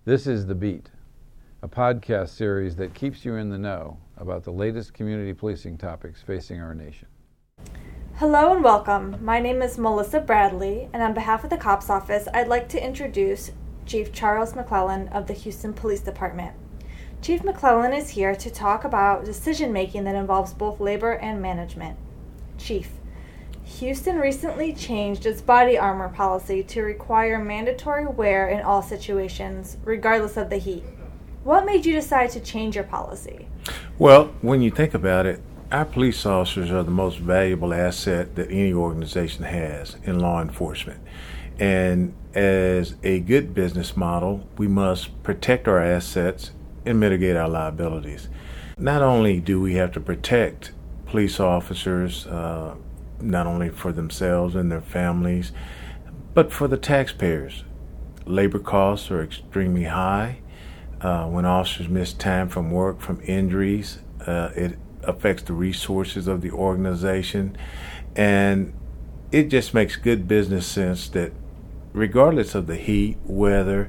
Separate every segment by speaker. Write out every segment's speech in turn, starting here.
Speaker 1: This is The Beat, a podcast series that keeps you in the know about the latest community policing topics facing our nation.
Speaker 2: Hello and welcome. My name is Melissa Bradley, and on behalf of the COPS Office, I'd like to introduce Chief Charles McClellan of the Houston Police Department. Chief McClellan is here to talk about decision-making that involves both labor and management. Chief, Houston recently changed its body armor policy to require mandatory wear in all situations, regardless of the heat. What made you decide to change your policy?
Speaker 3: Well, when you think about it, our police officers are the most valuable asset that any organization has in law enforcement. And as a good business model, we must protect our assets and mitigate our liabilities. Not only do we have to protect police officers, not only for themselves and their families, but for the taxpayers. Labor costs are extremely high. When officers miss time from work from injuries, it affects the resources of the organization, and it just makes good business sense that regardless of the heat, weather,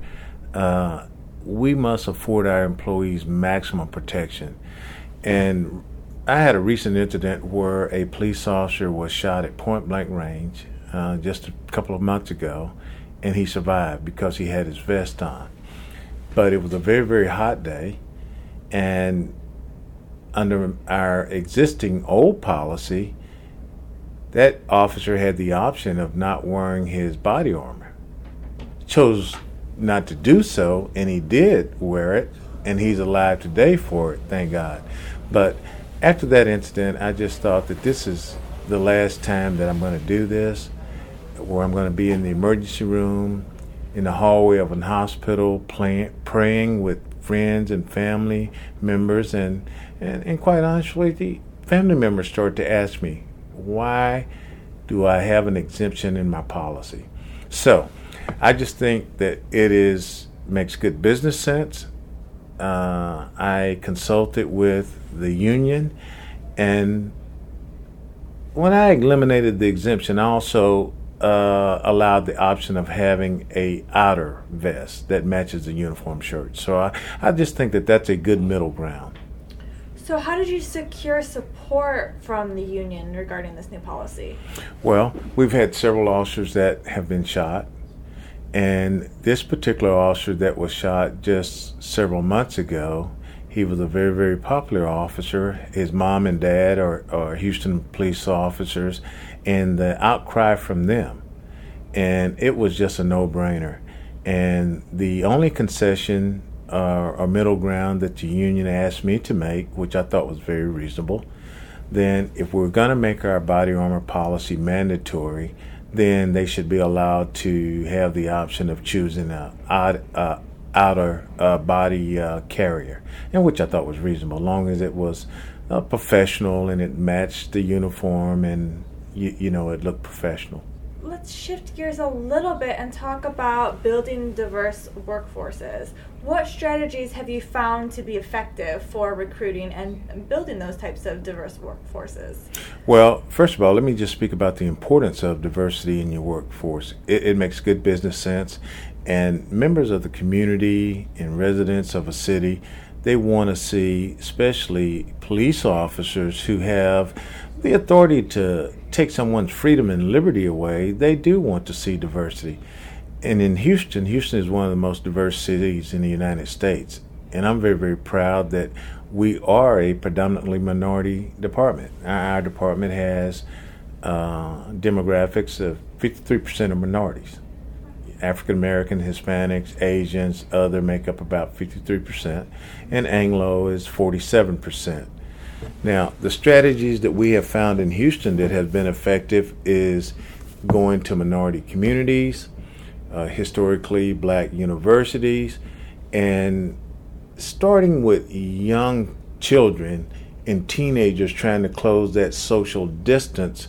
Speaker 3: we must afford our employees maximum protection. And I had a recent incident where a police officer was shot at point blank range just a couple of months ago, and he survived because he had his vest on. But it was a very, very hot day, and under our existing old policy, that officer had the option of not wearing his body armor. Chose not to do so, and he did wear it, and he's alive today for it, thank God. But after that incident, I just thought that this is the last time that I'm going to do this, where I'm going to be in the emergency room, in the hallway of a hospital, praying with friends and family members, and quite honestly, the family members start to ask me, why do I have an exemption in my policy? So I just think that makes good business sense. I consulted with the union, and when I eliminated the exemption, I also allowed the option of having a outer vest that matches the uniform shirt. So I just think that that's a good middle ground.
Speaker 2: So how did you secure support from the union regarding this new policy?
Speaker 3: Well, we've had several officers that have been shot, and this particular officer that was shot just several months ago, he was a very, very popular officer. His mom and dad are Houston police officers, and the outcry from them, and it was just a no-brainer. And the only concession or middle ground that the union asked me to make, which I thought was very reasonable, then if we're going to make our body armor policy mandatory, then they should be allowed to have the option of choosing an outer body carrier, and which I thought was reasonable, as long as it was professional and it matched the uniform and it looked professional.
Speaker 2: Let's shift gears a little bit and talk about building diverse workforces. What strategies have you found to be effective for recruiting and building those types of diverse workforces?
Speaker 3: Well, first of all, let me just speak about the importance of diversity in your workforce. It makes good business sense, and members of the community and residents of a city, they want to see, especially police officers who have the authority to take someone's freedom and liberty away. They do want to see diversity. And in Houston is one of the most diverse cities in the United States. And I'm very, very proud that we are a predominantly minority department. Our department has demographics of 53% of minorities. African American, Hispanics, Asians, other make up about 53%, and Anglo is 47%. Now, the strategies that we have found in Houston that have been effective is going to minority communities, historically black universities, and starting with young children and teenagers, trying to close that social distance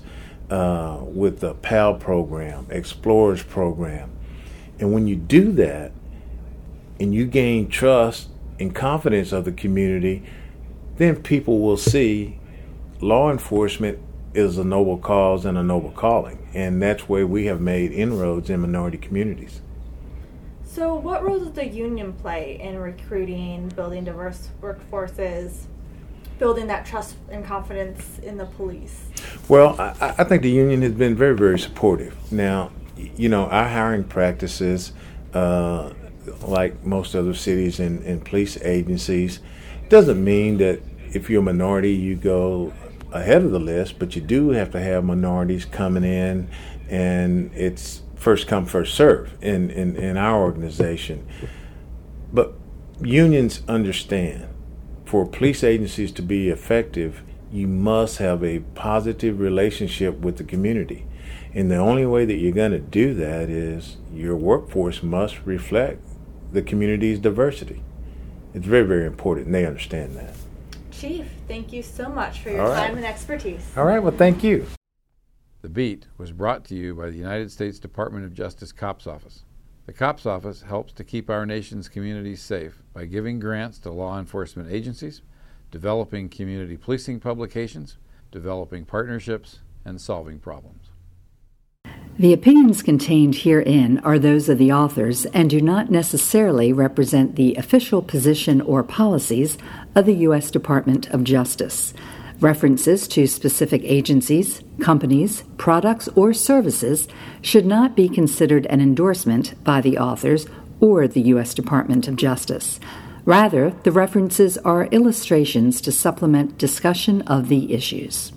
Speaker 3: with the PAL program, Explorers program. And when you do that and you gain trust and confidence of the community, then people will see law enforcement is a noble cause and a noble calling. And that's where we have made inroads in minority communities.
Speaker 2: So what role does the union play in recruiting, building diverse workforces, building that trust and confidence in the police?
Speaker 3: Well, I think the union has been very, very supportive. Now, our hiring practices, like most other cities and police agencies, doesn't mean that if you're a minority, you go ahead of the list, but you do have to have minorities coming in, and it's first come, first serve in our organization. But unions understand, for police agencies to be effective, you must have a positive relationship with the community. And the only way that you're going to do that is your workforce must reflect the community's diversity. It's very, very important, and they understand that.
Speaker 2: Chief, thank you so much for your time and expertise.
Speaker 3: All right, well, thank you.
Speaker 1: The Beat was brought to you by the United States Department of Justice Cops Office. The Cops Office helps to keep our nation's communities safe by giving grants to law enforcement agencies, developing community policing publications, developing partnerships, and solving problems.
Speaker 4: The opinions contained herein are those of the authors and do not necessarily represent the official position or policies of the U.S. Department of Justice. References to specific agencies, companies, products, or services should not be considered an endorsement by the authors or the U.S. Department of Justice. Rather, the references are illustrations to supplement discussion of the issues.